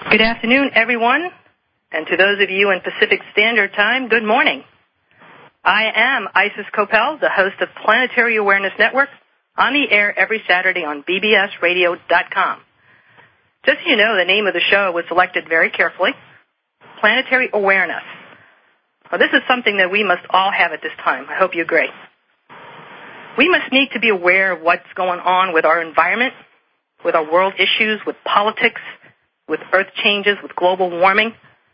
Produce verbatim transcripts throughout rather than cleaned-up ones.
Good afternoon, everyone, and to those of you in Pacific Standard Time, good morning. I am Isis Coppell, the host of Planetary Awareness Network, on the air every Saturday on B B S radio dot com. Just so you know, the name of the show was selected very carefully, Planetary Awareness. Well, this is something that we must all have at this time. I hope you agree. We must need to be aware of what's going on with our environment, with our world issues, with politics, with earth changes, with global warming.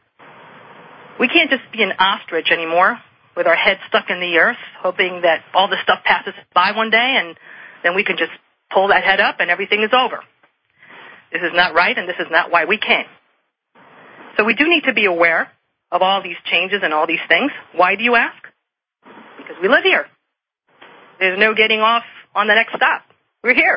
We can't just be an ostrich anymore with our head stuck in the earth, hoping that all this stuff passes by one day and then we can just pull that head up and everything is over. This is not right, and this is not why we came. So we do need to be aware of all these changes and all these things. Why do you ask? Because we live here. There's no getting off on the next stop. We're here.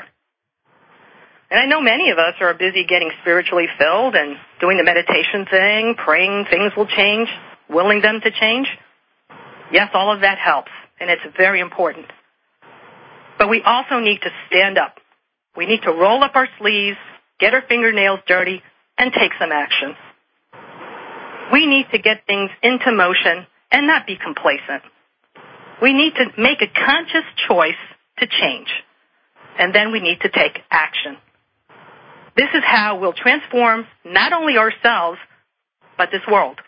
And I know many of us are busy getting spiritually filled and doing the meditation thing, praying things will change, willing them to change. Yes, all of that helps, and it's very important. But we also need to stand up. We need to roll up our sleeves, get our fingernails dirty, and take some action. We need to get things into motion and not be complacent. We need to make a conscious choice to change, and then we need to take action. This is how we'll transform not only ourselves, but this world.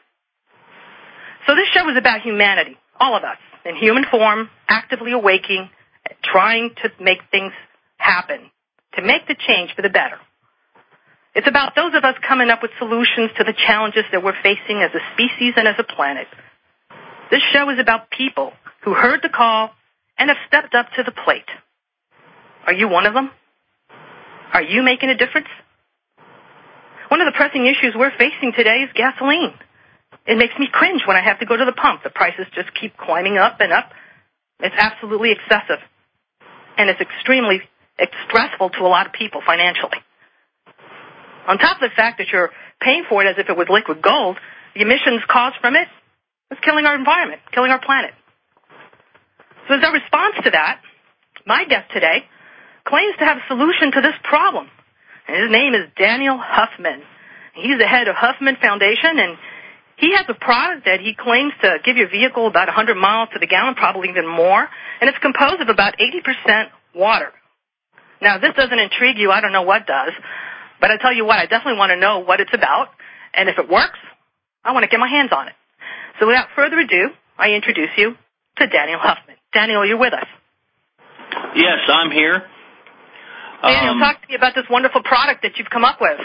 So this show is about humanity, all of us, in human form, actively awaking, trying to make things happen, to make the change for the better. It's about those of us coming up with solutions to the challenges that we're facing as a species and as a planet. This show is about people who heard the call and have stepped up to the plate. Are you one of them? Are you making a difference? One of the pressing issues we're facing today is gasoline. It makes me cringe when I have to go to the pump. The prices just keep climbing up and up. It's absolutely excessive. And it's extremely stressful to a lot of people financially. On top of the fact that you're paying for it as if it was liquid gold, the emissions caused from it is killing our environment, killing our planet. So as a response to that, my guest today claims to have a solution to this problem. And his name is Daniel Huffman. He's the head of Huffman Foundation, and he has a product that he claims to give your vehicle about one hundred miles to the gallon, probably even more, and it's composed of about eighty percent water. Now, if this doesn't intrigue you, I don't know what does, but I tell you what, I definitely want to know what it's about, and if it works, I want to get my hands on it. So without further ado, I introduce you to Daniel Huffman. Daniel, you're with us. Yes, I'm here. Daniel, um, talk to me about this wonderful product that you've come up with.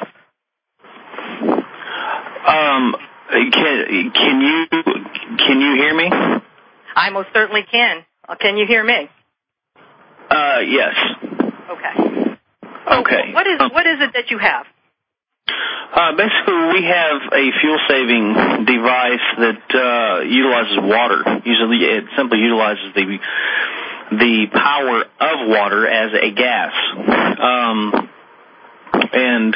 Um, can, can you can you hear me? I most certainly can. Uh, Can you hear me? Uh, yes. Okay. So Okay. What is Um, what is it that you have? Uh, basically, we have a fuel-saving device that uh, utilizes water. Usually, it simply utilizes the the power of water as a gas. Um, and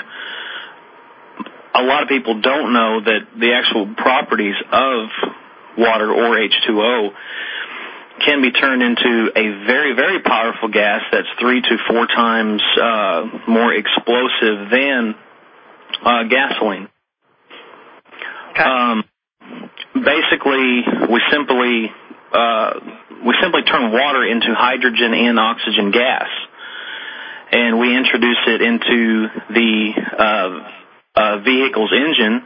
a lot of people don't know that the actual properties of water or H two O can be turned into a very, very powerful gas that's three to four times uh, more explosive than uh, gasoline. Okay. Um, basically, we simply uh, we simply turn water into hydrogen and oxygen gas, and we introduce it into the uh, uh, vehicle's engine,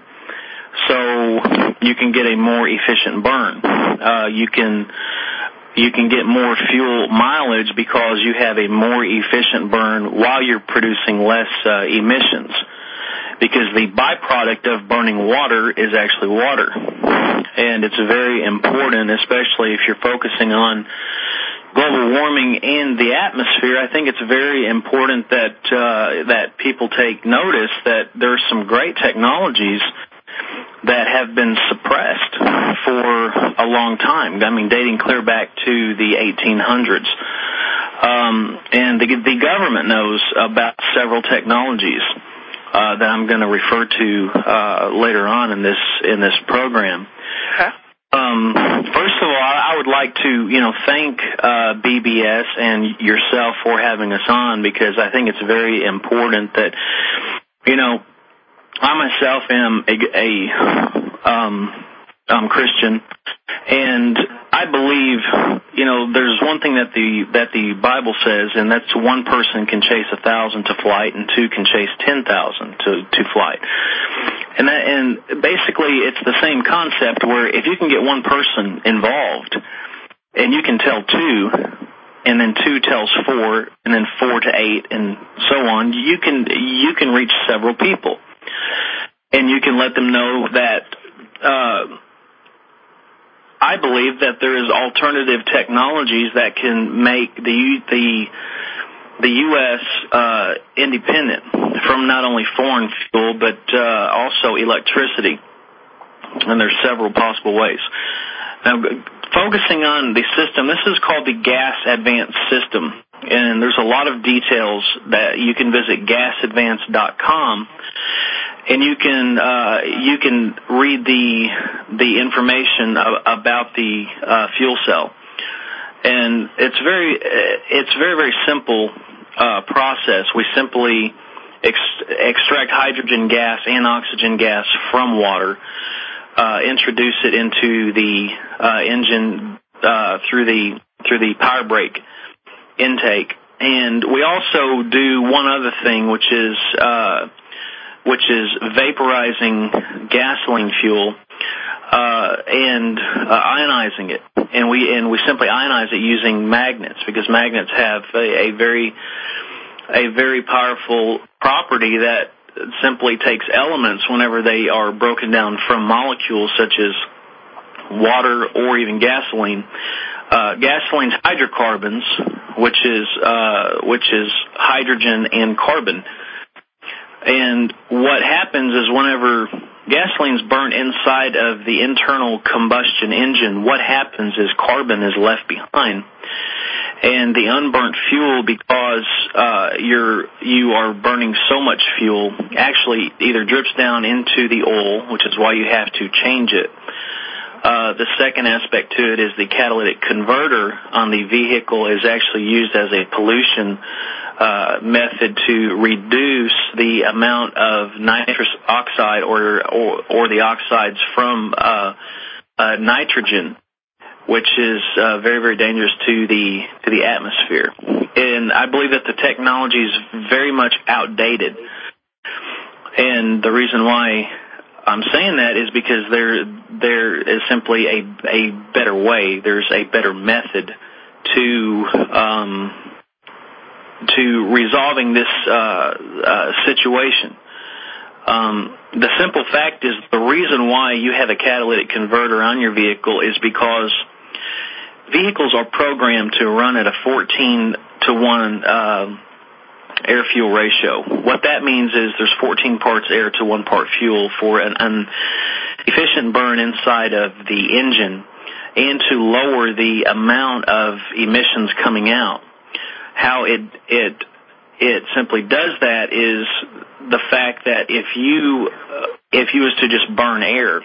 so you can get a more efficient burn. Uh, you can you can get more fuel mileage because you have a more efficient burn while you're producing less uh, emissions. Because the byproduct of burning water is actually water. And it's very important, especially if you're focusing on global warming and the atmosphere. I think it's very important that uh, that people take notice that there's some great technologies that have been suppressed for a long time. I mean, dating clear back to the eighteen hundreds. Um, and the, the government knows about several technologies Uh, that I'm going to refer to uh, later on in this in this program. Okay. Um, first of all, I would like to you know thank uh, B B S and yourself for having us on, because I think it's very important that you know I myself am a, a um, um, Christian, and I believe, you know, there's one thing that the that the Bible says, and that's one person can chase a thousand to flight, and two can chase ten thousand to to flight. And that, and basically, it's the same concept where if you can get one person involved, and you can tell two, and then two tells four, and then four to eight, and so on, you can you can reach several people, and you can let them know that. Uh, I believe that there is alternative technologies that can make the the the U S uh, independent from not only foreign fuel but uh, also electricity, and there's several possible ways. Now, focusing on the system, this is called the Gas Advanced System, and there's a lot of details that you can visit gas advance dot com. And you can uh, you can read the the information about the uh, fuel cell, and it's very it's very very simple uh, process. We simply ex- extract hydrogen gas and oxygen gas from water, uh, introduce it into the uh, engine uh, through the through the power brake intake, and we also do one other thing, which is uh, which is vaporizing gasoline fuel uh, and uh, ionizing it, and we and we simply ionize it using magnets, because magnets have a, a very a very powerful property that simply takes elements whenever they are broken down from molecules such as water or even gasoline. Uh, gasoline's hydrocarbons, which is uh, which is hydrogen and carbon. And what happens is whenever gasoline's burnt inside of the internal combustion engine, what happens is carbon is left behind. And the unburnt fuel, because uh, you're, you are burning so much fuel, actually either drips down into the oil, which is why you have to change it. Uh, the second aspect to it is the catalytic converter on the vehicle is actually used as a pollution uh, method to reduce the amount of nitrous oxide or or, or the oxides from uh, uh, nitrogen, which is uh, very very dangerous to the to the atmosphere. And I believe that the technology is very much outdated. And the reason why I'm saying that is because there there is simply a a better way. There's a better method to um, to resolving this uh, uh, situation. Um, the simple fact is the reason why you have a catalytic converter on your vehicle is because vehicles are programmed to run at a fourteen to one uh, air-fuel ratio. What that means is there's fourteen parts air to one part fuel for an, an efficient burn inside of the engine and to lower the amount of emissions coming out. How it it it simply does that is the fact that if you uh, if you was to just burn air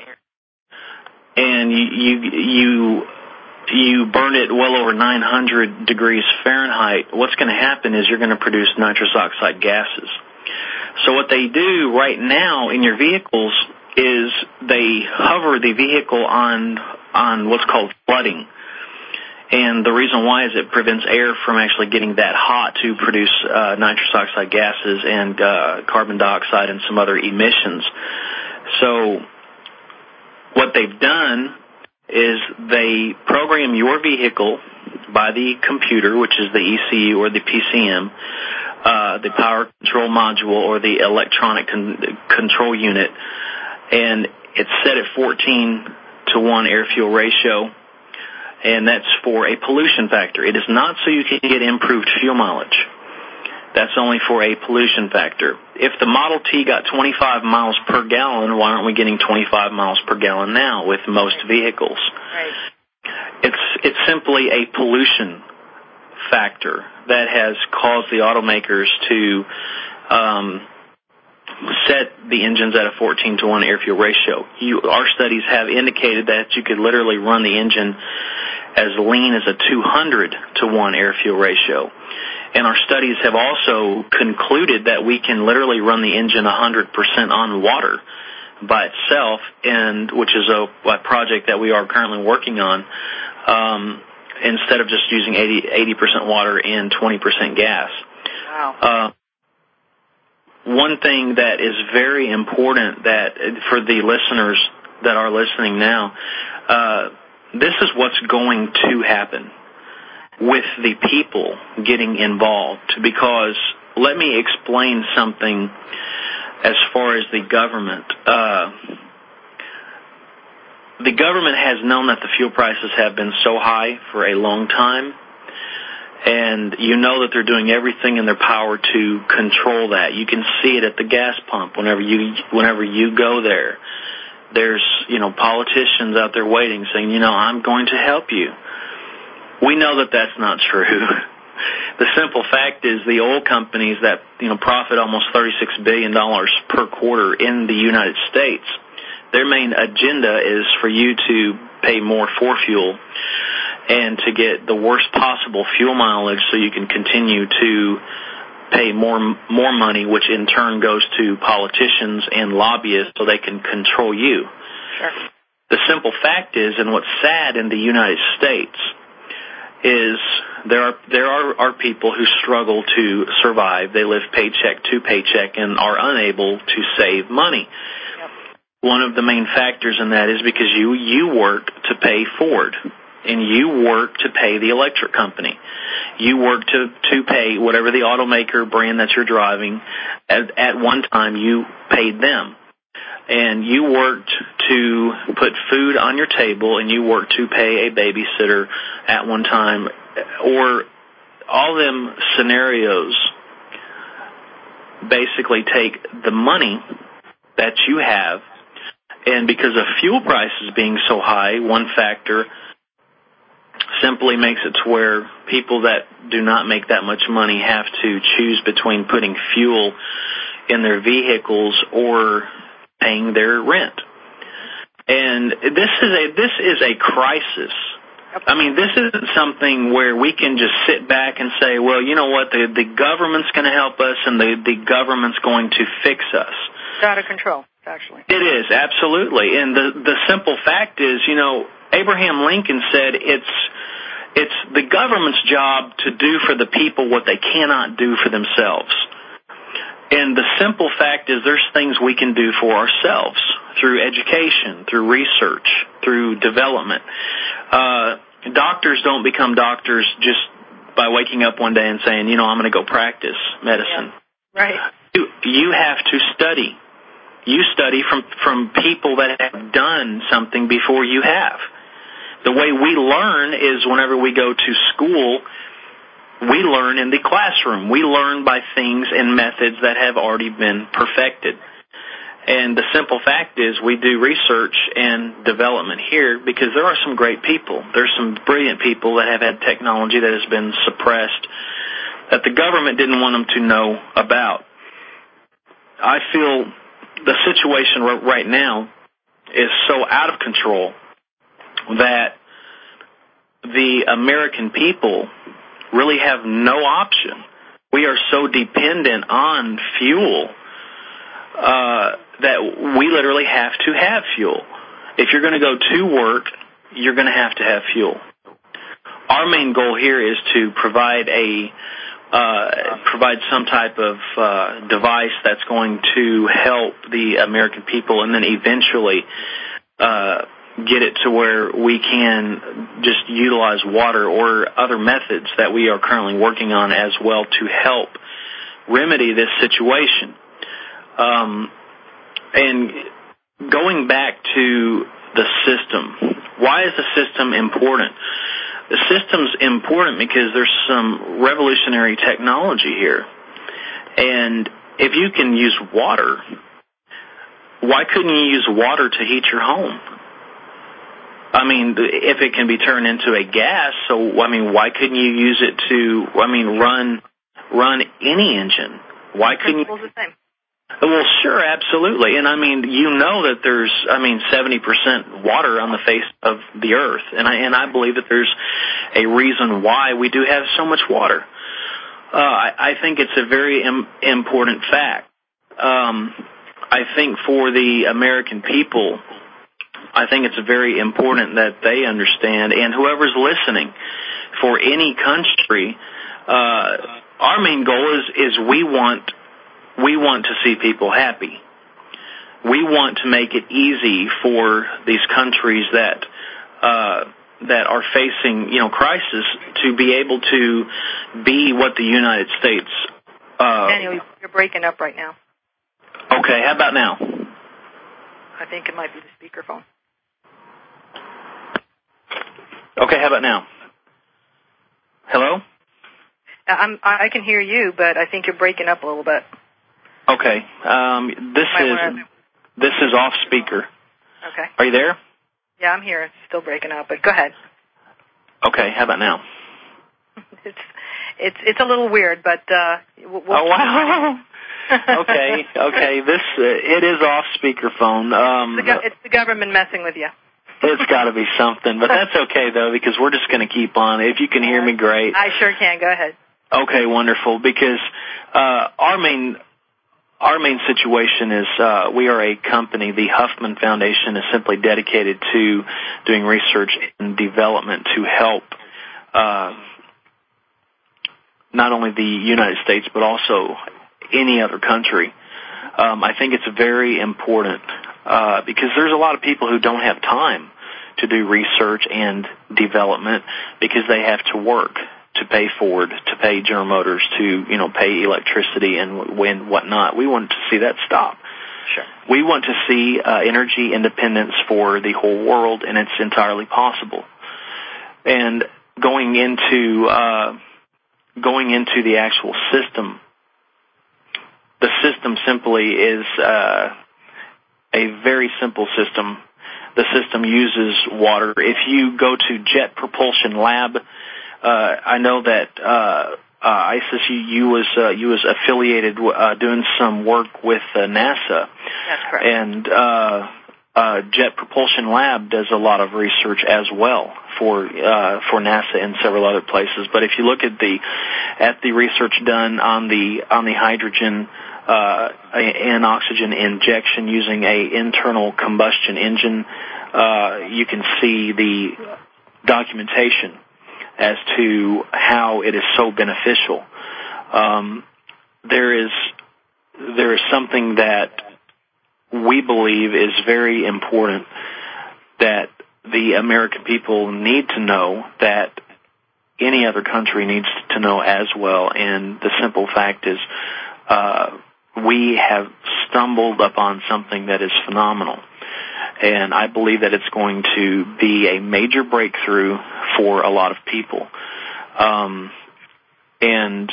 and you you you you burn it well over nine hundred degrees Fahrenheit, what's going to happen is you're going to produce nitrous oxide gases. So what they do right now in your vehicles is they hover the vehicle on on what's called flooding. And the reason why is it prevents air from actually getting that hot to produce uh, nitrous oxide gases and uh, carbon dioxide and some other emissions. So what they've done is they program your vehicle by the computer, which is the E C U or the P C M, uh, the power control module or the electronic con- control unit, and it's set at fourteen to one air-fuel ratio, and that's for a pollution factor. It is not so you can get improved fuel mileage. That's only for a pollution factor. If the Model T got twenty-five miles per gallon, why aren't we getting twenty-five miles per gallon now with most vehicles? Right. It's it's simply a pollution factor that has caused the automakers to um, set the engines at a fourteen to one air-fuel ratio. You, our studies have indicated that you could literally run the engine as lean as a two hundred to one air-fuel ratio. And our studies have also concluded that we can literally run the engine one hundred percent on water by itself, and which is a, a project that we are currently working on, um, instead of just using eighty percent water and twenty percent gas. Wow. Uh, one thing that is very important that for the listeners that are listening now, uh, this is what's going to happen with the people getting involved, because let me explain something as far as the government. Uh, the government has known that the fuel prices have been so high for a long time, and you know that they're doing everything in their power to control that. You can see it at the gas pump whenever you whenever you go there. There's, you know, politicians out there waiting saying, you know, I'm going to help you. We know that that's not true. The simple fact is the oil companies that, you know, profit almost thirty-six billion dollars per quarter in the United States, their main agenda is for you to pay more for fuel and to get the worst possible fuel mileage so you can continue to pay more more money, which in turn goes to politicians and lobbyists so they can control you. Sure. The simple fact is, and what's sad in the United States, is there are there are, are people who struggle to survive. They live paycheck to paycheck and are unable to save money. Yep. One of the main factors in that is because you, you work to pay Ford, and you work to pay the electric company. You work to, to pay whatever the automaker brand that you're driving. At, at one time, you paid them. And you worked to put food on your table, and you worked to pay a babysitter at one time. Or all them scenarios basically take the money that you have, and because of fuel prices being so high, one factor simply makes it to where people that do not make that much money have to choose between putting fuel in their vehicles or paying their rent. And this is a this is a crisis. I mean, this isn't something where we can just sit back and say, well, you know what, the, the government's going to help us and the, the government's going to fix us. It's out of control, actually. It is, absolutely. And the, the simple fact is, you know, Abraham Lincoln said it's it's the government's job to do for the people what they cannot do for themselves. And the simple fact is there's things we can do for ourselves through education, through research, through development. Uh, doctors don't become doctors just by waking up one day and saying, you know, I'm going to go practice medicine. Yeah. Right. You, you have to study. You study from, from people that have done something before you have. The way we learn is whenever we go to school, we learn in the classroom. We learn by things and methods that have already been perfected. And the simple fact is we do research and development here because there are some great people. There's some brilliant people that have had technology that has been suppressed that the government didn't want them to know about. I feel the situation right now is so out of control that the American people really have no option. We are so dependent on fuel uh, that we literally have to have fuel. If you're going to go to work, you're going to have to have fuel. Our main goal here is to provide a uh, provide some type of uh, device that's going to help the American people, and then eventually uh, get it to where we can just utilize water or other methods that we are currently working on as well to help remedy this situation. Um, and going back to the system, why is the system important? The system's important because there's some revolutionary technology here. And if you can use water, why couldn't you use water to heat your home? I mean, if it can be turned into a gas, so, I mean, why couldn't you use it to, I mean, run run any engine? Why couldn't you? The same. Well, sure, absolutely. And I mean, you know that there's, I mean, seventy percent water on the face of the earth. And I, and I believe that there's a reason why we do have so much water. Uh, I, I think it's a very im- important fact. Um, I think for the American people, I think it's very important that they understand, and whoever's listening, for any country, uh, our main goal is, is we want We want to see people happy. We want to make it easy for these countries that uh, that are facing, you know, crisis to be able to be what the United States. Uh, Daniel, you're breaking up right now. Okay, how about now? I think it might be the speakerphone. Okay, how about now? Hello? I'm, I can hear you, but I think you're breaking up a little bit. Okay, um, this is wanna... this is off speaker. Okay. Are you there? Yeah, I'm here. It's still breaking up, but go ahead. Okay, how about now? it's it's it's a little weird, but uh, we'll oh wow. okay, okay. This uh, it is off speakerphone. Um, it's, the go- it's the government messing with you. It's got to be something, but that's okay though, because we're just going to keep on. If you can hear me, great. I sure can. Go ahead. Okay, wonderful. Because uh, our main Our main situation is uh, we are a company. The Huffman Foundation is simply dedicated to doing research and development to help uh, not only the United States but also any other country. Um, I think it's very important uh, because there's a lot of people who don't have time to do research and development because they have to work, to pay Ford, to pay General Motors, to, you know, pay electricity and wind, whatnot. We want to see that stop. Sure. We want to see uh, energy independence for the whole world, and it's entirely possible. And going into uh, going into the actual system, the system simply is uh, a very simple system. The system uses water. If you go to Jet Propulsion Lab, Uh, I know that uh, uh, ISIS, you, you was uh, you was affiliated uh, doing some work with uh, NASA. That's correct. And uh, uh, Jet Propulsion Lab does a lot of research as well for uh, for NASA and several other places. But if you look at the at the research done on the on the hydrogen uh, and oxygen injection using a internal combustion engine, uh, you can see the documentation as to how it is so beneficial. Um, there is there is something that we believe is very important that the American people need to know, that any other country needs to know as well. And the simple fact is uh, we have stumbled upon something that is phenomenal. And I believe that it's going to be a major breakthrough for a lot of people. Um, and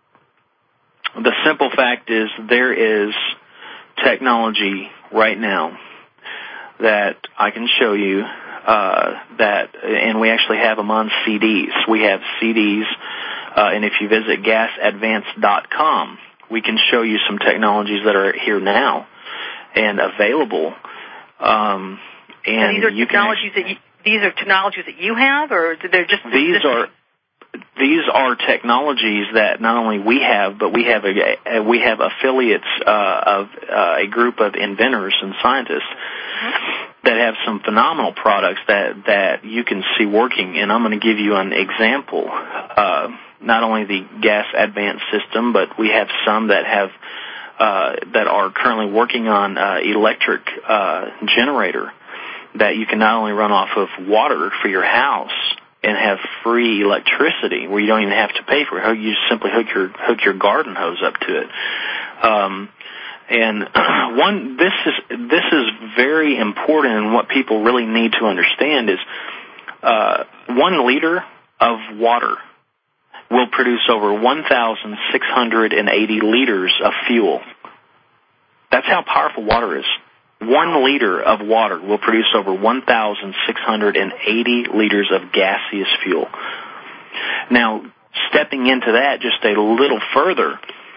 the simple fact is there is technology right now that I can show you uh, that, and we actually have them on C Ds. We have C Ds, uh, and if you visit gas advance dot com, we can show you some technologies that are here now and available. Um, and now these are you technologies can, that you, these are technologies that you have, or they're just these are these are technologies that not only we have, but we have a, a we have affiliates uh, of uh, a group of inventors and scientists mm-hmm. that have some phenomenal products that that you can see working. And I'm going to give you an example. Uh, not only the gas advance system, but we have some that have. Uh, that are currently working on uh, electric uh, generator that you can not only run off of water for your house and have free electricity where you don't even have to pay for it. You just simply hook your hook your garden hose up to it. Um, and one, this is this is very important, and what people really need to understand is uh, one liter of water will produce over one thousand six hundred eighty liters of fuel. That's how powerful water is. One liter of water will produce over one thousand six hundred eighty liters of gaseous fuel. Now, stepping into that just a little further,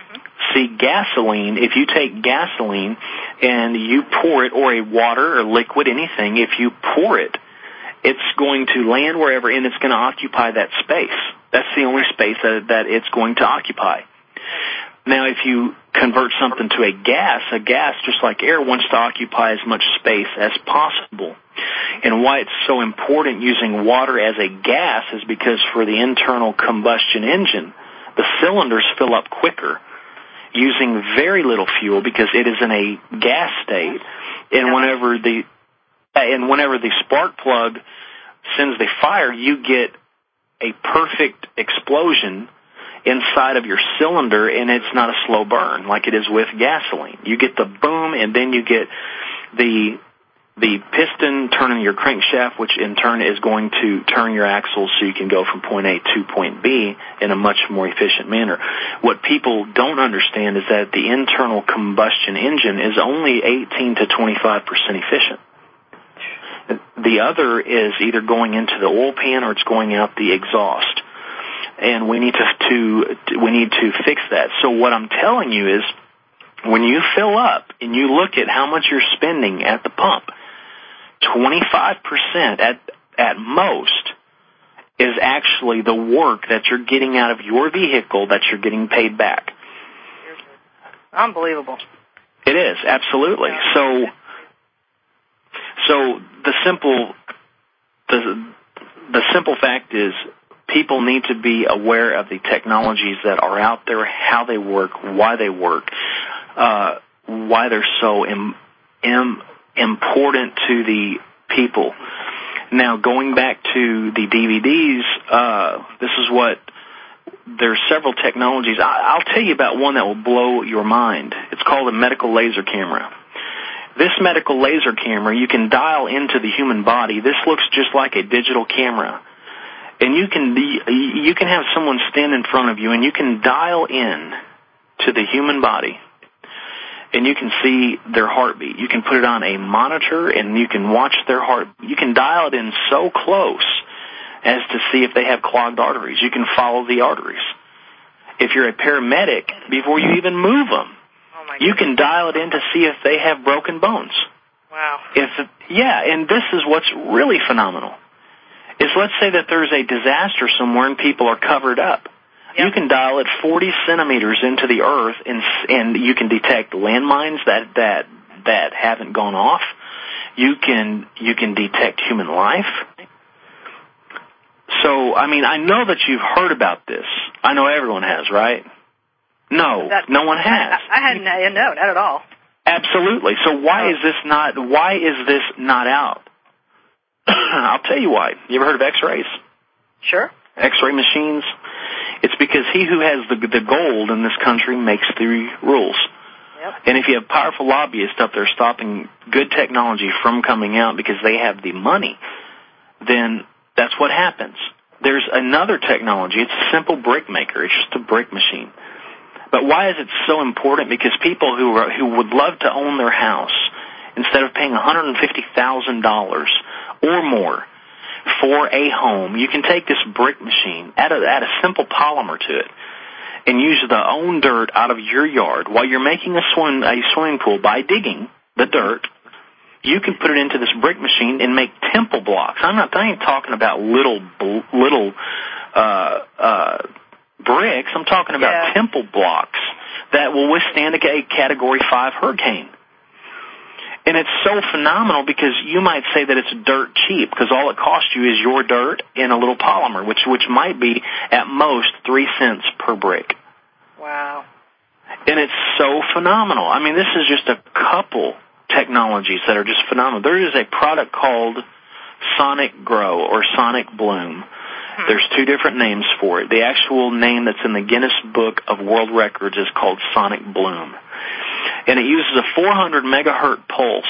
See, gasoline, if you take gasoline and you pour it, or a water or liquid, anything, if you pour it, it's going to land wherever, and it's going to occupy that space. That's the only space that, that it's going to occupy. Now, if you convert something to a gas, a gas, just like air, wants to occupy as much space as possible. And why it's so important using water as a gas is because for the internal combustion engine, the cylinders fill up quicker using very little fuel because it is in a gas state. And whenever the and whenever the spark plug sends the fire, you get a perfect explosion inside of your cylinder, and it's not a slow burn like it is with gasoline. You get the boom, and then you get the the piston turning your crankshaft, which in turn is going to turn your axles so you can go from point A to point B in a much more efficient manner. What people don't understand is that the internal combustion engine is only eighteen to twenty-five percent efficient. The other is either going into the oil pan or it's going out the exhaust. And we need to, to we need to fix that. So what I'm telling you is, when you fill up and you look at how much you're spending at the pump, twenty-five percent at at most is actually the work that you're getting out of your vehicle that you're getting paid back. Unbelievable. It is, absolutely. So so the simple the the simple fact is, people need to be aware of the technologies that are out there, how they work, why they work, uh, why they're so im- im- important to the people. Now, going back to the D V Ds, uh, this is what, there's several technologies. I- I'll tell you about one that will blow your mind. It's called a medical laser camera. This medical laser camera, you can dial into the human body. This looks just like a digital camera. And you can you can have someone stand in front of you, and you can dial in to the human body, and you can see their heartbeat. You can put it on a monitor, and you can watch their heart. You can dial it in so close as to see if they have clogged arteries. You can follow the arteries. If you're a paramedic, before you even move them, oh my you can dial it in to see if they have broken bones. Wow. If yeah, and this is what's really phenomenal. Is let's say that there's a disaster somewhere and people are covered up. Yep. You can dial it forty centimeters into the earth, and and you can detect landmines that that that haven't gone off. You can you can detect human life. So, I mean, I know that you've heard about this. I know everyone has, right? No, that, no one has. I, I hadn't, no, not at all. Absolutely. So why is this not? Why is this not out? I'll tell you why. You ever heard of X-rays? Sure. X-ray machines? It's because he who has the the gold in this country makes the rules. Yep. And if you have powerful lobbyists up there stopping good technology from coming out because they have the money, then that's what happens. There's another technology. It's a simple brick maker. It's just a brick machine. But why is it so important? Because people who are, who would love to own their house, instead of paying one hundred fifty thousand dollars or more for a home, you can take this brick machine, add a, add a simple polymer to it, and use the own dirt out of your yard while you're making a swim a swimming pool by digging the dirt. You can put it into this brick machine and make temple blocks. I'm not I ain't talking about little little uh, uh, bricks. I'm talking about yeah. temple blocks that will withstand a Category five hurricane. And it's so phenomenal because you might say that it's dirt cheap because all it costs you is your dirt and a little polymer, which which might be at most three cents per brick. Wow. And it's so phenomenal. I mean, this is just a couple technologies that are just phenomenal. There is a product called Sonic Grow or Sonic Bloom. Hmm. There's two different names for it. The actual name that's in the Guinness Book of World Records is called Sonic Bloom. And it uses a four hundred megahertz pulse.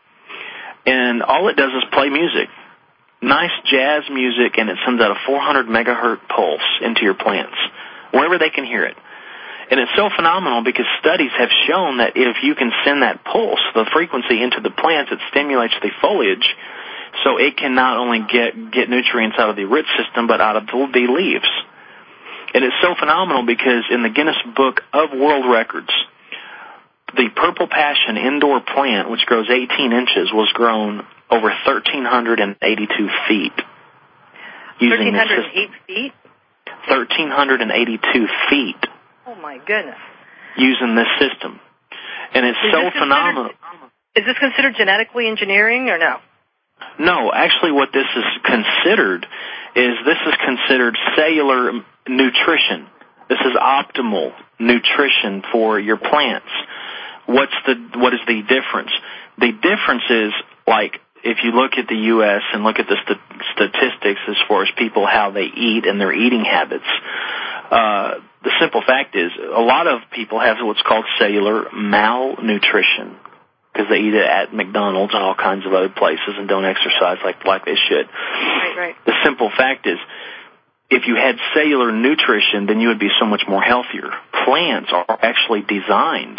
And all it does is play music. Nice jazz music, and it sends out a four hundred megahertz pulse into your plants, wherever they can hear it. And it's so phenomenal because studies have shown that if you can send that pulse, the frequency, into the plants, it stimulates the foliage so it can not only get, get nutrients out of the root system, but out of the leaves. And it's so phenomenal because in the Guinness Book of World Records, the Purple Passion indoor plant, which grows eighteen inches, was grown over one thousand three hundred eighty-two feet. one thousand three hundred eight feet? one thousand three hundred eighty-two feet. Oh, my goodness. Using this system. And it's is so phenomenal. Is this considered genetically engineering or no? No, actually what this is considered is this is considered cellular nutrition. This is optimal nutrition for your plants. What's the what is the difference? The difference is, like, if you look at the U S and look at the st- statistics as far as people, how they eat and their eating habits, uh, the simple fact is a lot of people have what's called cellular malnutrition because they eat it at McDonald's and all kinds of other places and don't exercise like, like they should. Right, right. The simple fact is, if you had cellular nutrition, then you would be so much more healthier. Plants are actually designed,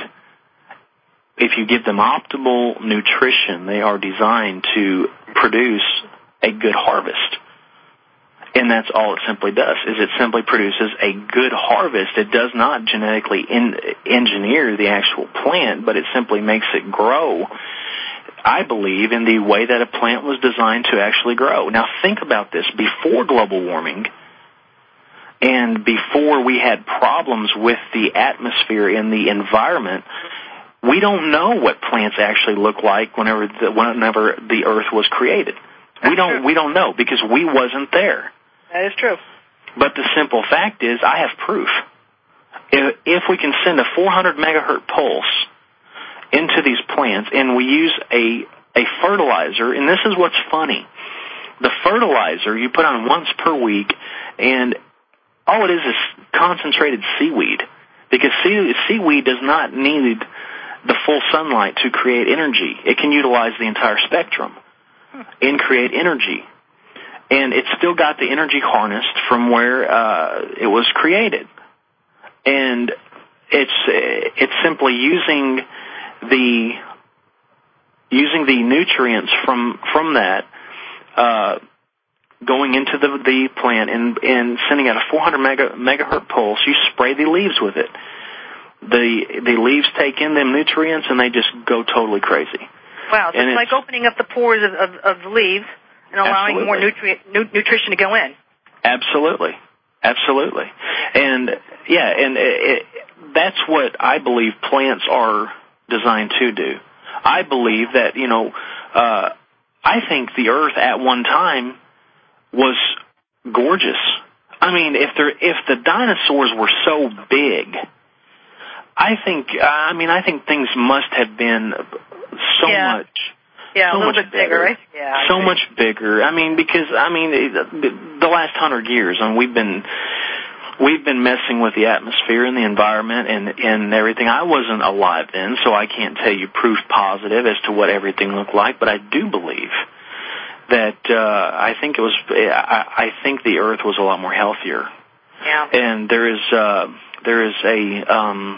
if you give them optimal nutrition, they are designed to produce a good harvest. And that's all it simply does, is it simply produces a good harvest. It does not genetically in, engineer the actual plant, but it simply makes it grow, I believe, in the way that a plant was designed to actually grow. Now think about this. Before global warming, and before we had problems with the atmosphere and the environment, we don't know what plants actually look like whenever the, whenever the earth was created. That's we don't true. we don't know because we wasn't there. That is true. But the simple fact is, I have proof. If, if we can send a four hundred megahertz pulse into these plants, and we use a a fertilizer, and this is what's funny. The fertilizer you put on once per week, and all it is is concentrated seaweed, because sea, seaweed does not need the full sunlight to create energy. It can utilize the entire spectrum and create energy. And it's still got the energy harnessed from where uh, it was created. And it's it's simply using the using the nutrients from from that uh, going into the the plant and, and sending out a four hundred mega, megahertz pulse. You spray the leaves with it. The the leaves take in them nutrients and they just go totally crazy. Wow, so and it's, it's like opening up the pores of, of, of the leaves and allowing absolutely. more nutrient, nu- nutrition to go in. Absolutely. Absolutely. And, yeah, and it, it, that's what I believe plants are designed to do. I believe that, you know, uh, I think the earth at one time was gorgeous. I mean, if there, if the dinosaurs were so big, I think, I mean, I think things must have been so yeah. much. Yeah, so a little much bit bigger, right? Yeah. So much bigger. I mean, because I mean, the last hundred years, and we've been we've been messing with the atmosphere and the environment and and everything. I wasn't alive then, so I can't tell you proof positive as to what everything looked like. But I do believe that uh, I think it was. I, I think the Earth was a lot more healthier. Yeah. And there is uh, there is a um,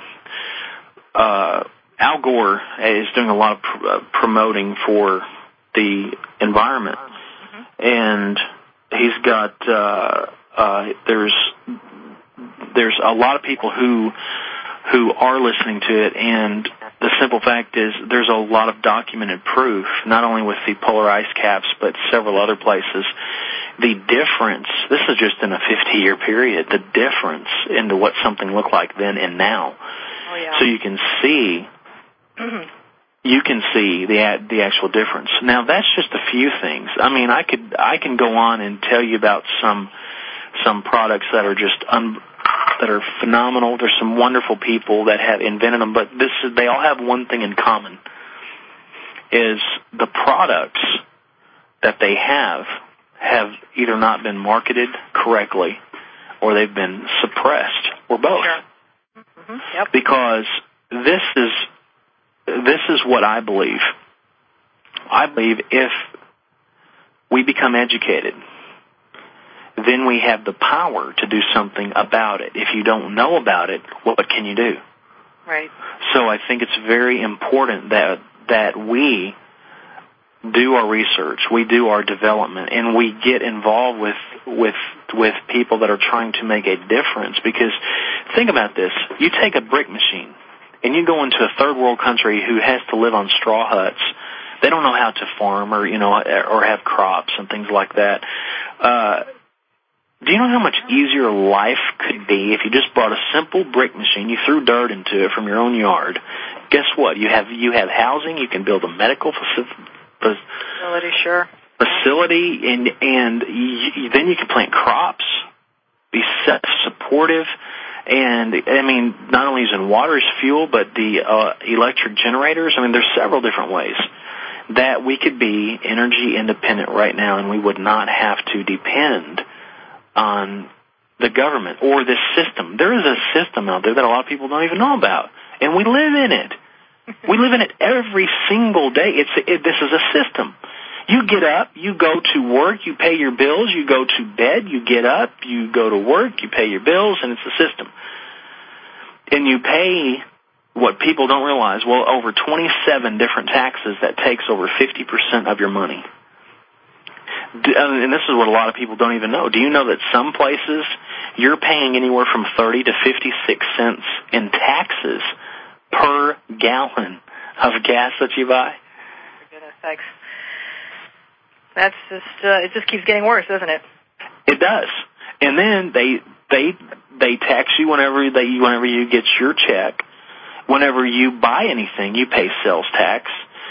uh, Al Gore is doing a lot of pr- uh, promoting for the environment, mm-hmm. and he's got uh, uh, there's there's a lot of people who who are listening to it, and the simple fact is there's a lot of documented proof, not only with the polar ice caps but several other places. The difference, this is just in a fifty-year period, the difference into what something looked like then and now. Oh, yeah. So you can see. Mm-hmm. You can see the the actual difference. Now that's just a few things. I mean, I could I can go on and tell you about some some products that are just un, that are phenomenal. There's some wonderful people that have invented them, but this is, they all have one thing in common: is the products that they have have either not been marketed correctly, or they've been suppressed, or both. Sure. Mm-hmm. Yep. Because this is. This is what I believe. I believe if we become educated, then we have the power to do something about it. If you don't know about it, what can you do? Right. So I think it's very important that that we do our research, we do our development, and we get involved with with with people that are trying to make a difference. Because think about this. You take a brick machine and you go into a third world country who has to live on straw huts. They don't know how to farm or, you know, or have crops and things like that. Uh, do you know how much easier life could be if you just brought a simple brick machine, you threw dirt into it from your own yard? Guess what? You have you have housing. You can build a medical facility. Facility, sure. Facility, and and you, then you can plant crops, be self-supportive, and I mean not only using water as fuel, but the uh, electric generators. I mean, there's several different ways that we could be energy independent right now, and we would not have to depend on the government or this system. There is a system out there that a lot of people don't even know about, and we live in it. We live in it every single day. It's it, this is a system. You get up, you go to work, you pay your bills, you go to bed, you get up, you go to work, you pay your bills, and it's a system. And you pay what people don't realize, well, over twenty-seven different taxes that takes over fifty percent of your money. And this is what a lot of people don't even know. Do you know that some places you're paying anywhere from thirty to fifty-six cents in taxes per gallon of gas that you buy? For goodness sakes. That's just, uh, it just keeps getting worse, doesn't it? It does. And then they, they, they tax you whenever they, whenever you get your check. Whenever you buy anything, you pay sales tax.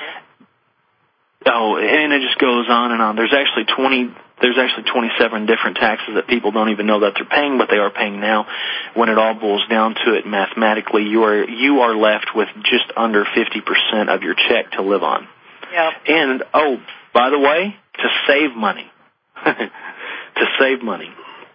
Oh, and it just goes on and on. There's actually twenty, there's actually twenty-seven different taxes that people don't even know that they're paying, but they are paying now. When it all boils down to it, mathematically, you are, you are left with just under fifty percent of your check to live on. Yeah. And, oh, by the way, to save money. to save money.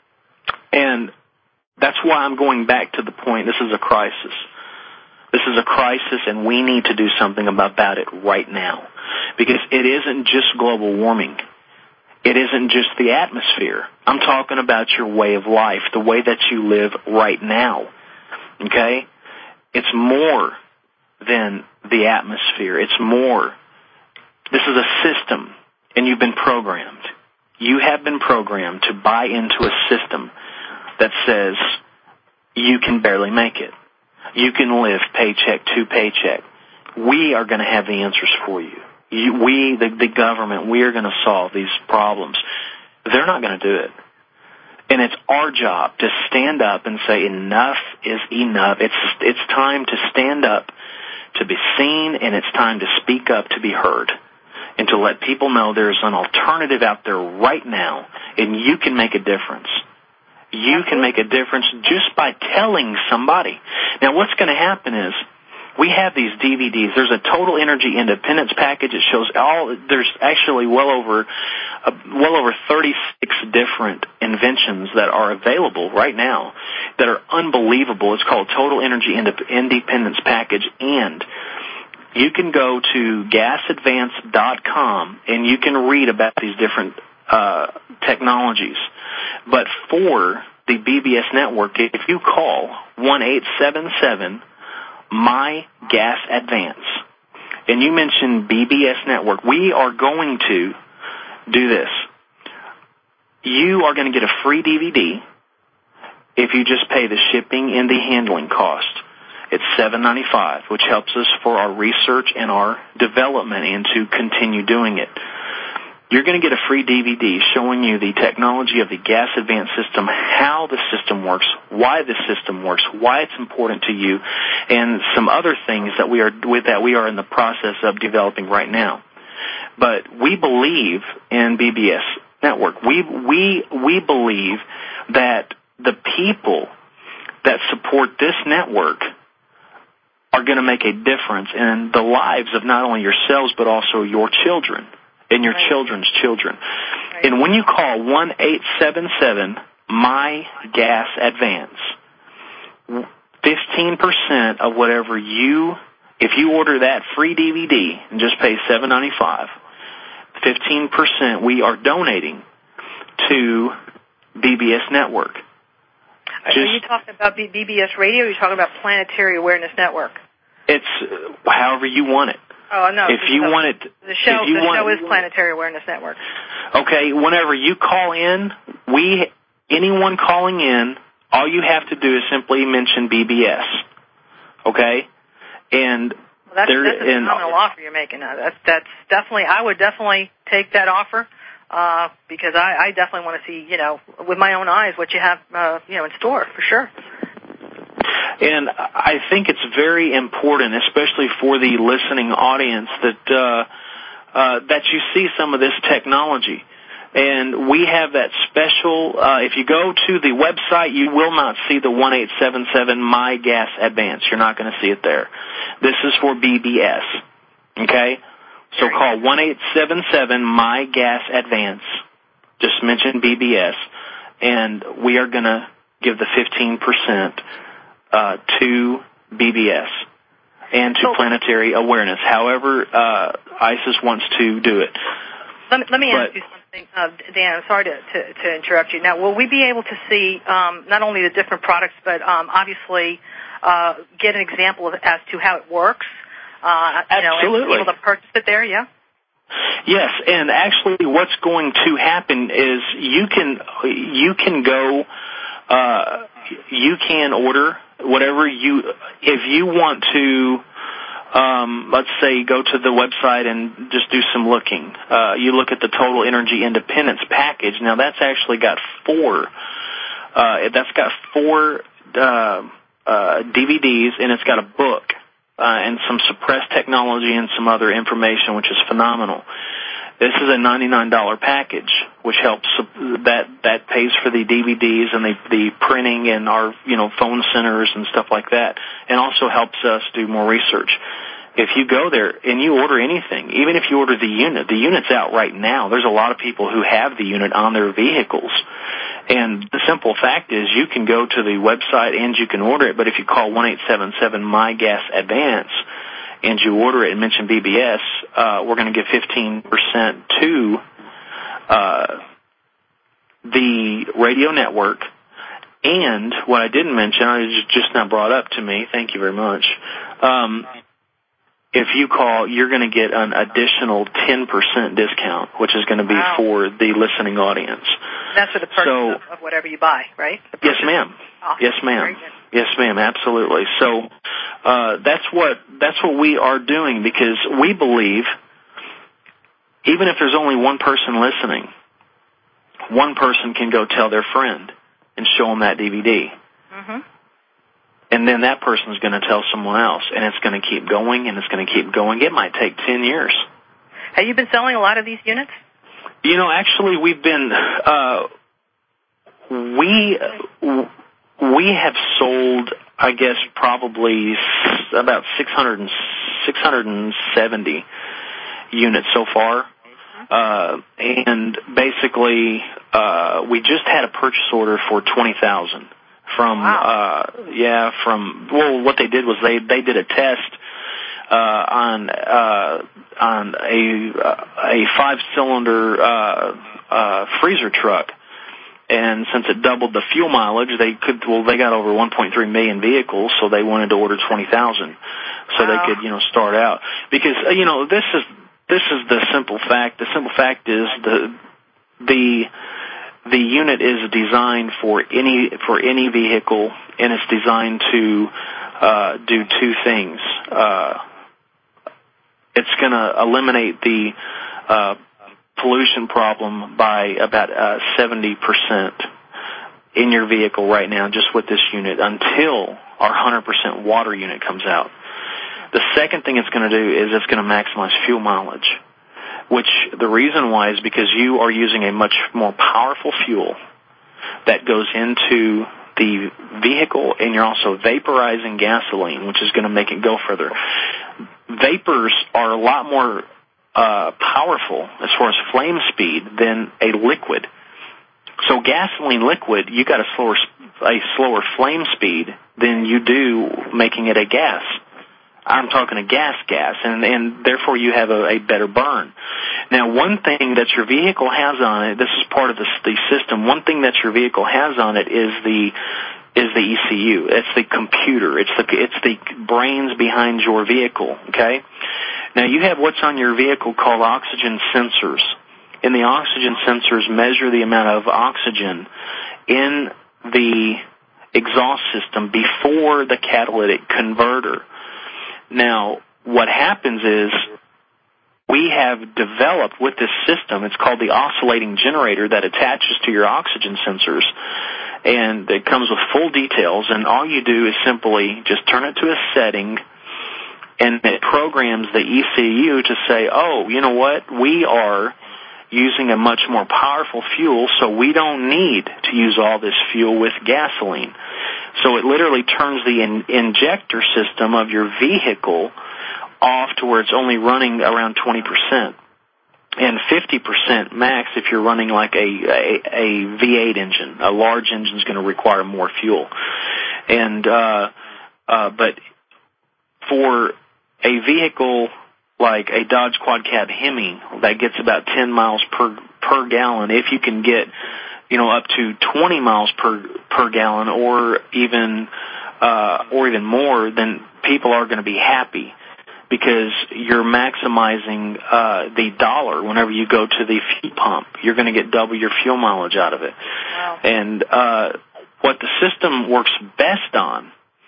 And that's why I'm going back to the point, this is a crisis. This is a crisis, and we need to do something about it right now. Because it isn't just global warming. It isn't just the atmosphere. I'm talking about your way of life, the way that you live right now. Okay? It's more than the atmosphere. It's more. This is a system, and you've been programmed. You have been programmed to buy into a system that says you can barely make it. You can live paycheck to paycheck. We are going to have the answers for you. you we, the, the government, we are going to solve these problems. They're not going to do it. And it's our job to stand up and say enough is enough. It's, it's time to stand up to be seen, and it's time to speak up to be heard. And to let people know there's an alternative out there right now, and you can make a difference. You can make a difference just by telling somebody. Now, what's going to happen is we have these D V Ds. There's a total energy independence package. It shows all. There's actually well over, uh, well over thirty-six different inventions that are available right now that are unbelievable. It's called Total Energy Indep- Independence Package, and you can go to gas advance dot com and you can read about these different uh, technologies. But for the B B S network, if you call one eight seven seven my gas advance and you mention B B S network, we are going to do this. You are going to get a free D V D if you just pay the shipping and the handling cost. It's seven ninety-five, which helps us for our research and our development and to continue doing it. You're going to get a free D V D showing you the technology of the Gas Advance system, how the system works, why the system works, why it's important to you, and some other things that we are with that we are in the process of developing right now. But we believe in B B S Network. We we we believe that the people that support this network are going to make a difference in the lives of not only yourselves but also your children and your right. children's children. Right. And when you call one eight seven seven my gas advance, fifteen percent of whatever you, if you order that free D V D and just pay seven ninety-five, fifteen percent we are donating to B B S Network. Just, are you talking about B B S Radio or are you talking about Planetary Awareness Network? It's uh, however you want it. Oh, no. If you the, want it. The show, the want, show is Planetary Awareness Network. Okay, whenever you call in, we anyone calling in, all you have to do is simply mention B B S. Okay? And well, that's, there, that's a and, phenomenal offer you're making. That's, that's definitely, I would definitely take that offer uh, because I, I definitely want to see, you know, with my own eyes what you have, uh, you know, in store for sure. And I think it's very important, especially for the listening audience, that uh, uh, that you see some of this technology. And we have that special, uh, if you go to the website, you will not see the one eight seven seven MyGas Advance. You're not going to see it there. This is for B B S, okay? So call one eight seven seven MyGas Advance. Just mention B B S, and we are going to give the fifteen percent uh, to B B S and to planetary awareness, however uh, ISIS wants to do it. Let me, let me but, ask you something, uh, Dan. I'm sorry to, to, to interrupt you. Now, will we be able to see um, not only the different products, but um, obviously uh, get an example of as to how it works? Uh, you know, Absolutely. and be able to purchase it there, yeah? Yes, and actually, what's going to happen is you can you can go, uh, you can order whatever you if you want to. Um, let's say go to the website and just do some looking. Uh, you look at the Total Energy Independence package. Now that's actually got four. Uh, that's got four uh, uh, D V Ds, and it's got a book uh, and some suppressed technology and some other information, which is phenomenal. This is a ninety-nine dollars package, which helps that that pays for the D V Ds and the the printing and our you know phone centers and stuff like that, and also helps us do more research. If you go there and you order anything, even if you order the unit, the unit's out right now. There's a lot of people who have the unit on their vehicles, and the simple fact is you can go to the website and you can order it. But if you call one eight seven seven MyGas Advance and you order it and mention B B S, uh, we're going to give fifteen percent to uh, the radio network. And what I didn't mention, I just now brought up to me, thank you very much, um, if you call, you're going to get an additional ten percent discount, which is going to be wow. for the listening audience. That's for the purchase so, of, of whatever you buy, right? Yes, ma'am. Awesome. Yes, ma'am. Yes, ma'am. Absolutely. So uh, that's what that's what we are doing, because we believe, even if there's only one person listening, one person can go tell their friend and show them that D V D. Mm-hmm. And then that person's going to tell someone else, and it's going to keep going, and it's going to keep going. It might take ten years. Have you been selling a lot of these units? You know, actually, we've been, uh, we, we have sold, I guess, probably about six hundred, six hundred seventy units so far. Uh, and basically, uh, we just had a purchase order for twenty thousand. From wow. uh yeah from well what they did was they they did a test uh on uh on a a five cylinder uh uh freezer truck, and since it doubled the fuel mileage, they could well they got over one point three million vehicles, so they wanted to order twenty thousand so wow. they could you know start out, because uh, you know this is this is the simple fact the simple fact is the the The unit is designed for any for any vehicle, and it's designed to uh, do two things. Uh, it's going to eliminate the uh, pollution problem by about uh, seventy percent in your vehicle right now, just with this unit, until our one hundred percent water unit comes out. The second thing it's going to do is it's going to maximize fuel mileage, which the reason why is because you are using a much more powerful fuel that goes into the vehicle, and you're also vaporizing gasoline, which is going to make it go further. Vapors are a lot more uh, powerful as far as flame speed than a liquid. So gasoline liquid, you got a slower a slower flame speed than you do making it a gas. I'm talking a gas gas, and, and therefore you have a, a better burn. Now, one thing that your vehicle has on it, this is part of the, the system, one thing that your vehicle has on it is the is the E C U. It's the computer. It's the it's the brains behind your vehicle, okay? Now, you have what's on your vehicle called oxygen sensors. And the oxygen sensors measure the amount of oxygen in the exhaust system before the catalytic converter. Now, what happens is we have developed with this system, it's called the oscillating generator that attaches to your oxygen sensors, and it comes with full details, and all you do is simply just turn it to a setting, and it programs the E C U to say, oh, you know what, we are using a much more powerful fuel, so we don't need to use all this fuel with gasoline. So it literally turns the in- injector system of your vehicle off to where it's only running around twenty percent. And fifty percent max if you're running like a, a, a V eight engine. A large engine is going to require more fuel. And, uh, uh, but for a vehicle like a Dodge Quad Cab Hemi that gets about ten miles per, per gallon, if you can get, you know, up to twenty miles per, per gallon or even, uh, or even more, then people are going to be happy, because you're maximizing uh, the dollar whenever you go to the fuel pump. You're going to get double your fuel mileage out of it. Wow. And uh, what the system works best on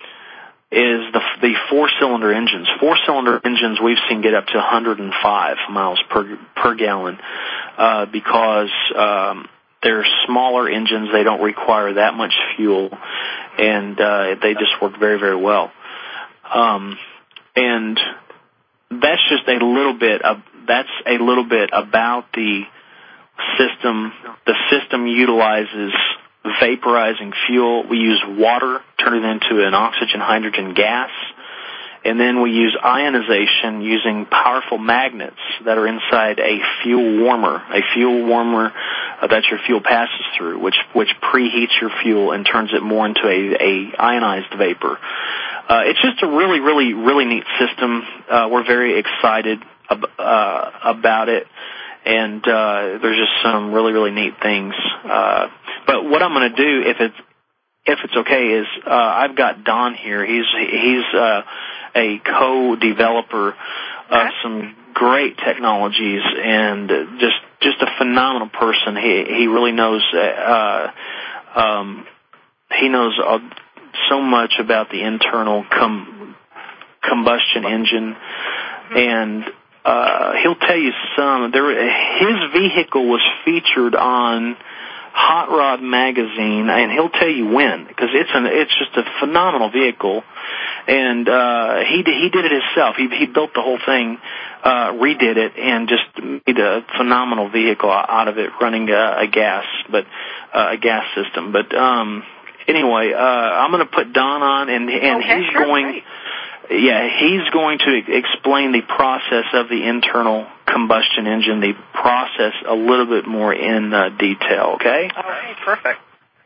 is the the four-cylinder engines. Four-cylinder engines we've seen get up to one hundred five miles per per gallon uh, because um, they're smaller engines. They don't require that much fuel, and uh, they just work very, very well. Um, and That's just a little bit of, that's a little bit about the system. The system utilizes vaporizing fuel. We use water, turn it into an oxygen hydrogen gas, and then we use ionization using powerful magnets that are inside a fuel warmer, a fuel warmer uh, that your fuel passes through, which which preheats your fuel and turns it more into a, a ionized vapor. Uh, it's just a really, really, really neat system. Uh, we're very excited ab- uh, about it, and uh, there's just some really, really neat things. Uh, but what I'm going to do, if it's if it's okay, is uh, I've got Don here. He's he's uh, a co-developer of some great technologies, and just just a phenomenal person. He he really knows. Uh, um, he knows. Uh, so much about the internal com- combustion engine, and uh, he'll tell you some. There, his vehicle was featured on Hot Rod magazine, and he'll tell you when, because it's an it's just a phenomenal vehicle, and uh, he he did it himself. He he built the whole thing, uh, redid it, and just made a phenomenal vehicle out of it, running a, a gas, but uh, a gas system, but. Um, Anyway, uh, I'm going to put Don on, and, and okay, he's sure, going, great. yeah, he's going to explain the process of the internal combustion engine, the process a little bit more in uh, detail. Okay. All right, perfect.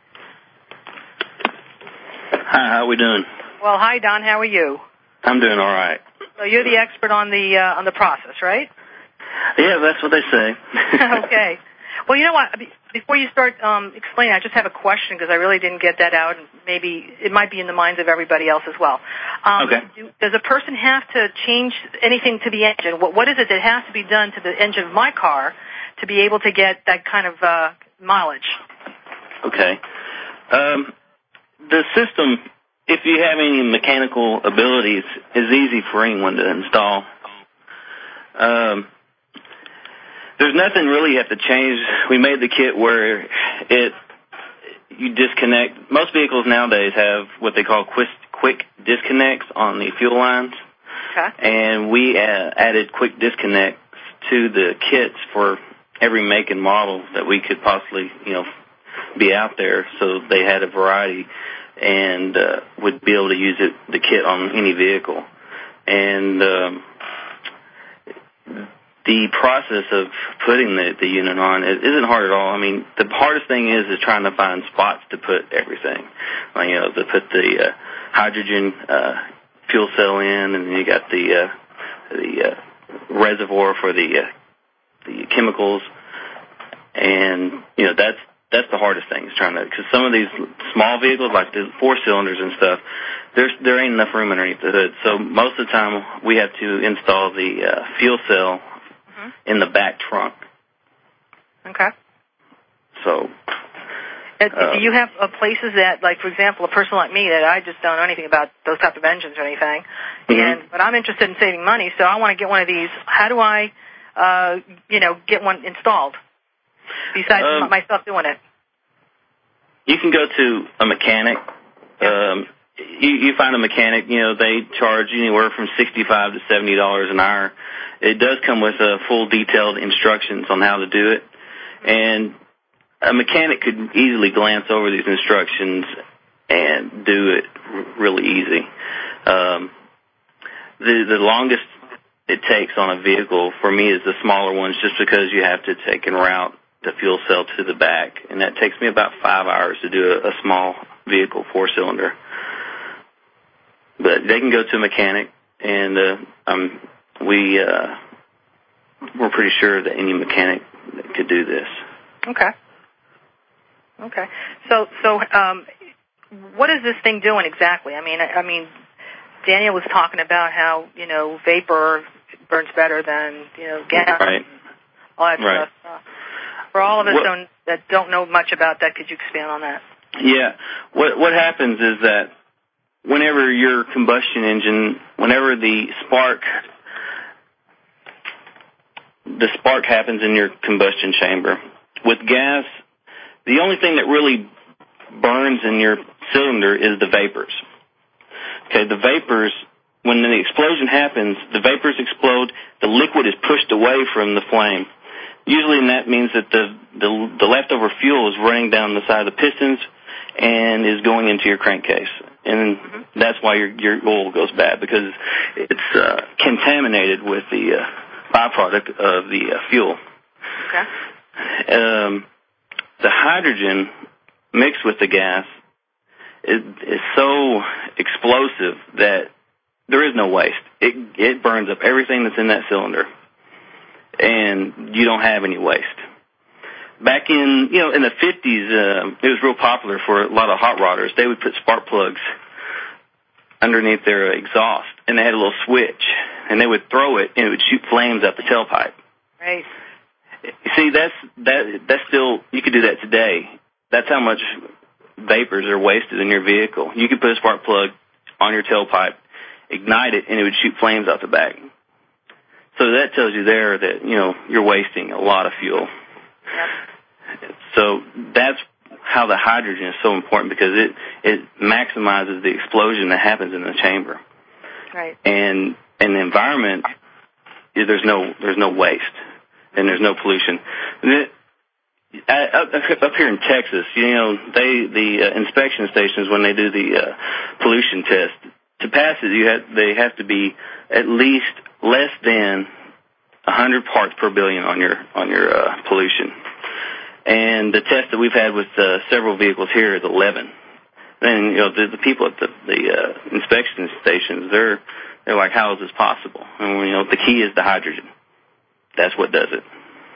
Hi, how are we doing? Well, hi, Don. How are you? I'm doing all right. So you're the expert on the uh, on the process, right? Yeah, that's what they say. Okay. Well, you know what? Before you start um, explaining, I just have a question because I really didn't get that out, and maybe it might be in the minds of everybody else as well. Um, okay. Do, does a person have to change anything to the engine? What, what is it that has to be done to the engine of my car to be able to get that kind of uh, mileage? Okay. Um, the system, if you have any mechanical abilities, is easy for anyone to install. Um, There's nothing really you have to change. We made the kit where it you disconnect. Most vehicles nowadays have what they call quick, quick disconnects on the fuel lines. Okay. And we uh, added quick disconnects to the kits for every make and model that we could possibly, you know, be out there, so they had a variety and uh, would be able to use it, the kit on any vehicle. And um, the process of putting the, the unit on it isn't hard at all. I mean, the hardest thing is is trying to find spots to put everything. Like, you know, to put the uh, hydrogen uh, fuel cell in, and then you got the uh, the uh, reservoir for the uh, the chemicals, and you know that's that's the hardest thing is trying to, because some of these small vehicles like the four cylinders and stuff, there's there ain't enough room underneath the hood. So most of the time we have to install the uh, fuel cell in the back trunk. Okay. So, Uh, do you have uh, places that, like, for example, a person like me that I just don't know anything about those type of engines or anything, mm-hmm. and but I'm interested in saving money, so I want to get one of these. How do I, uh, you know, get one installed besides um, myself doing it? You can go to a mechanic. Yep. Um, you, you find a mechanic. You know, they charge anywhere from sixty-five to seventy dollars an hour. It does come with uh, full detailed instructions on how to do it, and a mechanic could easily glance over these instructions and do it r- really easy. Um, the, the longest it takes on a vehicle for me is the smaller ones, just because you have to take and route the fuel cell to the back, and that takes me about five hours to do a, a small vehicle, four-cylinder. But they can go to a mechanic, and uh, um, we, uh, we're pretty sure that any mechanic could do this. Okay. Okay. So, so, um, what is this thing doing exactly? I mean, I, I mean, Daniel was talking about how, you know, vapor burns better than, you know, gas. Right. All that right. stuff. For all of us what, don't, that don't know much about that, could you expand on that? Yeah. What what happens is that whenever your combustion engine, whenever the spark, the spark happens in your combustion chamber, with gas, the only thing that really burns in your cylinder is the vapors. Okay, the vapors, when the explosion happens, the vapors explode, the liquid is pushed away from the flame. Usually that means that the, the, the leftover fuel is running down the side of the pistons and is going into your crankcase. And mm-hmm. that's why your, your oil goes bad, because it's uh, contaminated with the uh, byproduct of the uh, fuel. Okay. Um, the hydrogen mixed with the gas is, is so explosive that there is no waste. It, it burns up everything that's in that cylinder, and you don't have any waste. Back in, you know, in the fifties, uh, it was real popular for a lot of hot rodders. They would put spark plugs underneath their exhaust, and they had a little switch, and they would throw it, and it would shoot flames out the tailpipe. Right. See, that's that. That's still, you could do that today. That's how much vapors are wasted in your vehicle. You could put a spark plug on your tailpipe, ignite it, and it would shoot flames out the back. So that tells you there that, you know, you're wasting a lot of fuel. Yep. So that's how the hydrogen is so important, because it, it maximizes the explosion that happens in the chamber. Right. And in the environment, there's no there's no waste, and there's no pollution. Up, up here in Texas, you know, they the uh, inspection stations, when they do the uh, pollution test, to pass it, you have they have to be at least less than one hundred parts per billion on your on your uh, pollution. And the test that we've had with uh, several vehicles here is eleven. And you know, the, the people at the, the uh, inspection stations, they're they're like, how is this possible? And you know, the key is the hydrogen. That's what does it.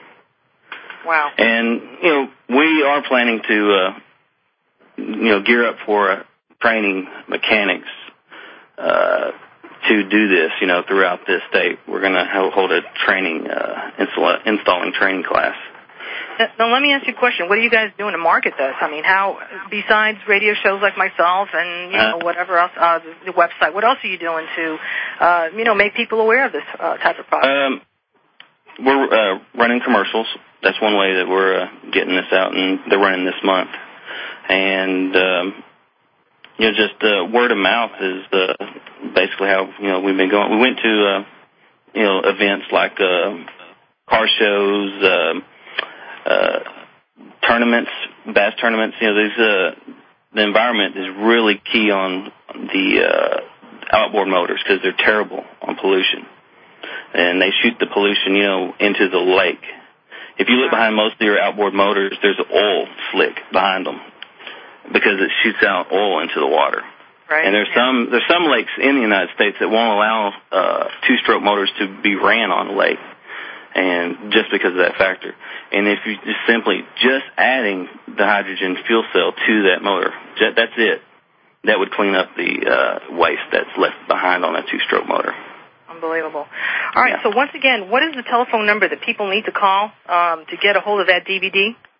Wow. And, you know, we are planning to, uh, you know, gear up for uh, training mechanics uh, to do this, you know, throughout this state. We're going to hold a training, uh, install- installing training class. Now, let me ask you a question. What are you guys doing to market this? I mean, how, besides radio shows like myself and, you know, uh, whatever else, uh, the, the website, what else are you doing to, uh, you know, make people aware of this uh, type of product? Um, we're uh, running commercials. That's one way that we're uh, getting this out, and they're running this month. And, um, you know, just uh, word of mouth is uh, basically how, you know, we've been going. We went to, uh, you know, events like uh, car shows, uh, uh, tournaments, bass tournaments. You know, there's, uh, the environment is really key on the uh, outboard motors, because they're terrible on pollution. And they shoot the pollution, you know, into the lake. If you look behind most of your outboard motors, there's an oil slick behind them, because it shoots out oil into the water. Right. And there's yeah. some there's some lakes in the United States that won't allow uh, two-stroke motors to be ran on the lake, and just because of that factor. And if you just simply just adding the hydrogen fuel cell to that motor, that's it. That would clean up the uh, waste that's left behind on a two-stroke motor. Unbelievable. All right, yeah. So once again, what is the telephone number that people need to call um, to get a hold of that D V D?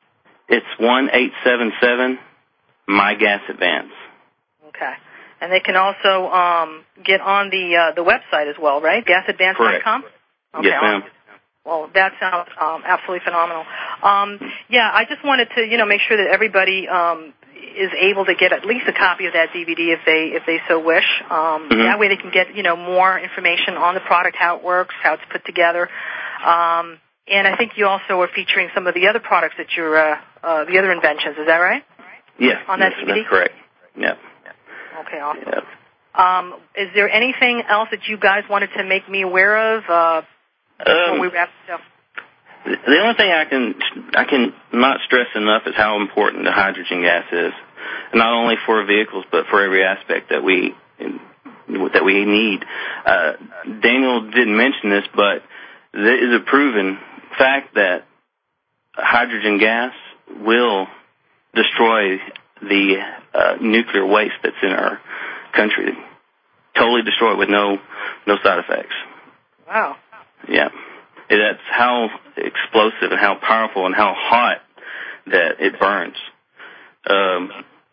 It's one eight seven seven My Gas Advance. Okay. And they can also um, get on the uh, the website as well, right? gas advance dot com? Okay, yes, ma'am. Well, that sounds um, absolutely phenomenal. Um, yeah, I just wanted to, you know, make sure that everybody um, is able to get at least a copy of that D V D if they if they so wish. Um, mm-hmm. That way they can get, you know, more information on the product, how it works, how it's put together. Um, and I think you also are featuring some of the other products that you're, uh, uh, the other inventions. Is that right? Yeah, on that that's, D V D? That's correct. Yeah. Okay, awesome. Yep. Um, is there anything else that you guys wanted to make me aware of uh, before um, we wrap this up? The only thing I can I can not stress enough is how important the hydrogen gas is, not only for vehicles but for every aspect that we that we need. Uh, Daniel didn't mention this, but there is a proven fact that hydrogen gas will destroy the uh, nuclear waste that's in our country. Totally destroy it with no no side effects. Wow. Yeah. That's how explosive and how powerful and how hot that it burns. Um,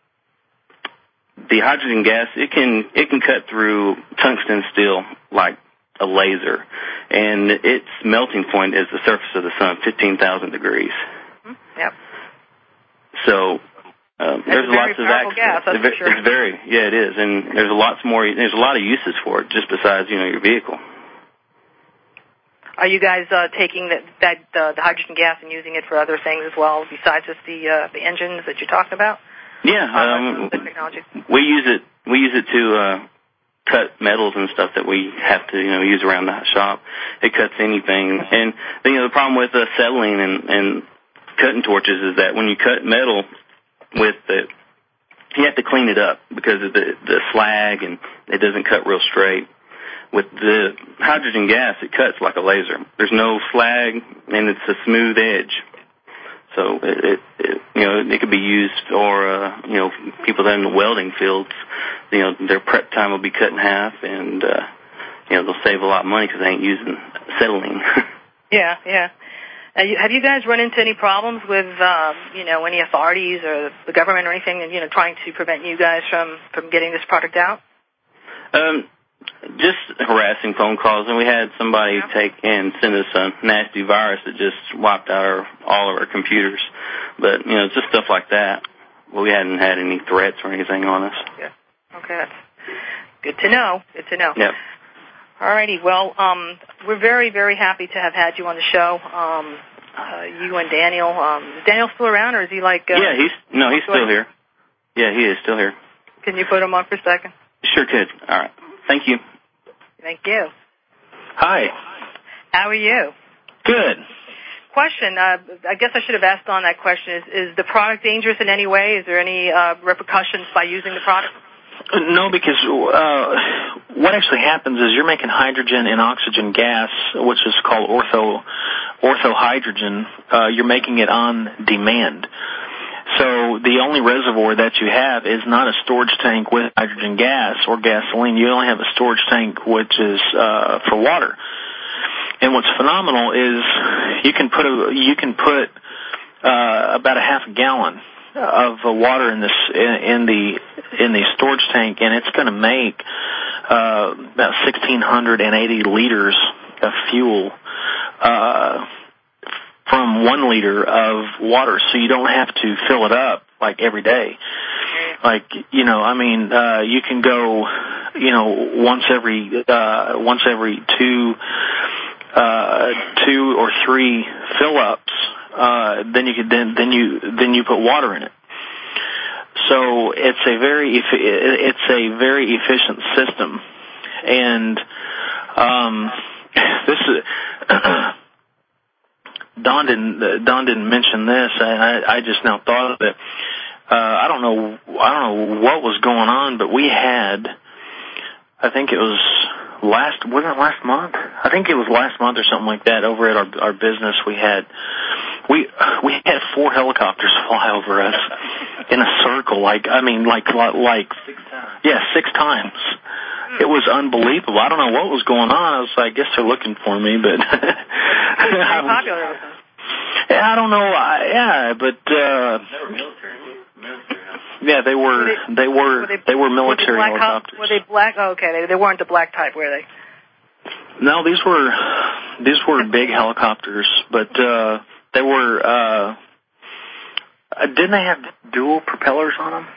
the hydrogen gas, it can it can cut through tungsten steel like a laser, and its melting point is the surface of the sun, fifteen thousand degrees. Mm-hmm. Yep. So um, there's lots of accidents. Gas, that's it's, for sure. it's very yeah, it is, and there's lots more. There's a lot of uses for it, just besides you know your vehicle. Are you guys uh, taking that, that uh, the hydrogen gas and using it for other things as well, besides just the uh, the engines that you're talking about? Yeah, um, the technology. we use it. We use it to uh, cut metals and stuff that we have to, you know, use around the shop. It cuts anything, and you know the problem with uh, acetylene and, and cutting torches is that when you cut metal with it, you have to clean it up because of the the slag, and it doesn't cut real straight. With the hydrogen gas, it cuts like a laser. There's no slag, and it's a smooth edge. So it, it, it you know, it could be used for, uh, you know, people that are in the welding fields. You know, their prep time will be cut in half, and uh, you know, they'll save a lot of money because they ain't using acetylene. yeah, yeah. Uh, you, have you guys run into any problems with, um, you know, any authorities or the government or anything, you know, trying to prevent you guys from from getting this product out? Um. Just harassing phone calls, and we had somebody yeah. take and send us a nasty virus that just wiped out our, all of our computers. But, you know, just stuff like that. Well, we hadn't had any threats or anything on us. Yeah. Okay, that's good to know. Good to know. Yep. All righty. Well, um, we're very, very happy to have had you on the show. Um, uh, you and Daniel. Um, is Daniel still around, or is he like? Uh, yeah, he's no, he's still here. Yeah, he is still here. Can you put him on for a second? Sure could. All right. Thank you. Thank you. Hi. How are you? Good. Question. Uh, I guess I should have asked on that question. Is, is the product dangerous in any way? Is there any uh, repercussions by using the product? No, because uh, what actually happens is you're making hydrogen and oxygen gas, which is called ortho orthohydrogen. Uh, you're making it on demand. So the only reservoir that you have is not a storage tank with hydrogen gas or gasoline. You only have a storage tank which is uh, for water. And what's phenomenal is you can put a you can put uh, about a half a gallon of uh, water in this in, in the in the storage tank, and it's going to make uh, about sixteen eighty liters of fuel. Uh, from one liter of water, so you don't have to fill it up like every day. Like, you know, I mean, uh, you can go, you know, once every, uh, once every two, uh, two or three fill-ups, uh, then you could, then, then you, then you put water in it. So it's a very, it's a very efficient system. And, um, this is, Don didn't. Don didn't mention this, and I, I just now thought of it. Uh, I don't know. I don't know what was going on, but we had. I think it was last. Wasn't it last month? I think it was last month or something like that. Over at our our business, we had we we had four helicopters fly over us in a circle. Like I mean, like like six times. Yeah, six times. It was unbelievable. I don't know what was going on. I was like, I guess they're looking for me, but it's very popular. I, Yeah, I don't know. I, yeah, but uh, They were military. Military. yeah, they were. Were they, they were. were they, they were military were they black, helicopters. Were they black? Oh, okay, they, they weren't the black type, were they? No, these were these were big helicopters, but uh, they were. Uh, uh, didn't they have dual propellers on them?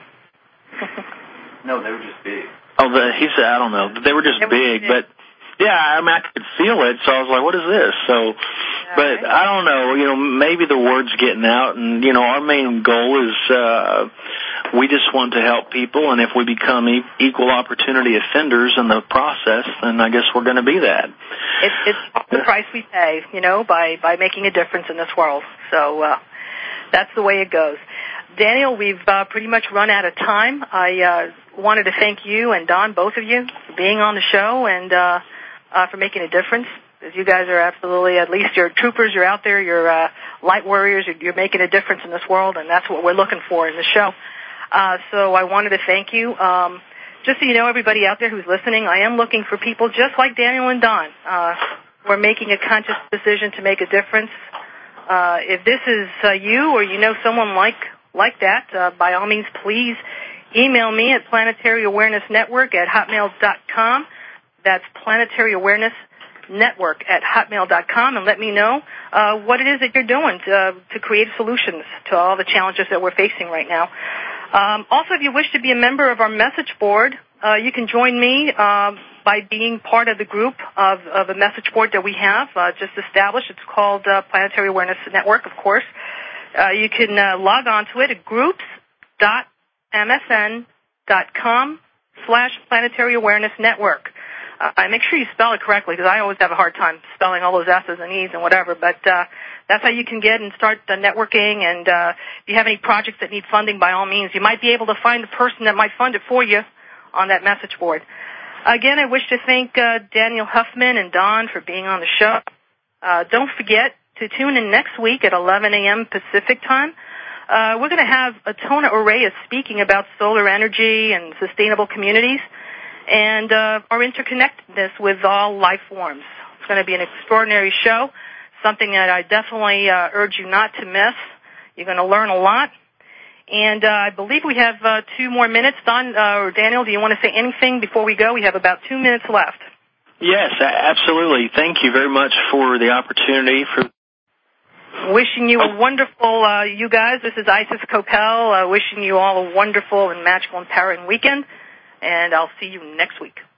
No, they were just big. Oh, the, he said I don't know. They were just they were big, big, but yeah, I mean I could feel it, so I was like, "What is this?" So, yeah, but right. I don't know. You know, maybe the word's getting out, and you know, our main goal is uh, we just want to help people, and if we become e- equal opportunity offenders in the process, then I guess we're going to be that. It's it's the price we pay, you know, by by making a difference in this world. So uh, that's the way it goes. Daniel, we've uh, pretty much run out of time. I uh, wanted to thank you and Don, both of you, for being on the show and uh, uh, for making a difference. Because you guys are absolutely, at least you're troopers, you're out there, you're uh, light warriors, you're, you're making a difference in this world, and that's what we're looking for in the show. Uh, so I wanted to thank you. Um, just so you know, everybody out there who's listening, I am looking for people just like Daniel and Don. Uh, we're making a conscious decision to make a difference. Uh, if this is uh, you or you know someone like like that, uh, by all means, please email me at planetary awareness network at hotmail dot com. That's planetary awareness network at hotmail dot com, and let me know uh, what it is that you're doing to, uh, to create solutions to all the challenges that we're facing right now. Um, also, if you wish to be a member of our message board, uh, you can join me uh, by being part of the group of, of a message board that we have uh, just established. It's called uh, Planetary Awareness Network, of course. Uh, you can uh, log on to it at groups dot m s n dot com slash Planetary Awareness Network. Uh, make sure you spell it correctly because I always have a hard time spelling all those S's and E's and whatever, but uh, that's how you can get and start the networking, and uh, if you have any projects that need funding, by all means, you might be able to find a person that might fund it for you on that message board. Again, I wish to thank uh, Daniel Huffman and Don for being on the show. Uh, don't forget to tune in next week at eleven a.m. Pacific time. Uh, we're going to have Atona Oreya speaking about solar energy and sustainable communities and uh, our interconnectedness with all life forms. It's going to be an extraordinary show, something that I definitely uh, urge you not to miss. You're going to learn a lot. And uh, I believe we have uh, two more minutes. Don uh, or Daniel, do you want to say anything before we go? We have about two minutes left. Yes, absolutely. Thank you very much for the opportunity. For Wishing you a wonderful, uh, you guys, this is Isis Coppell, uh, wishing you all a wonderful and magical, empowering weekend, and I'll see you next week.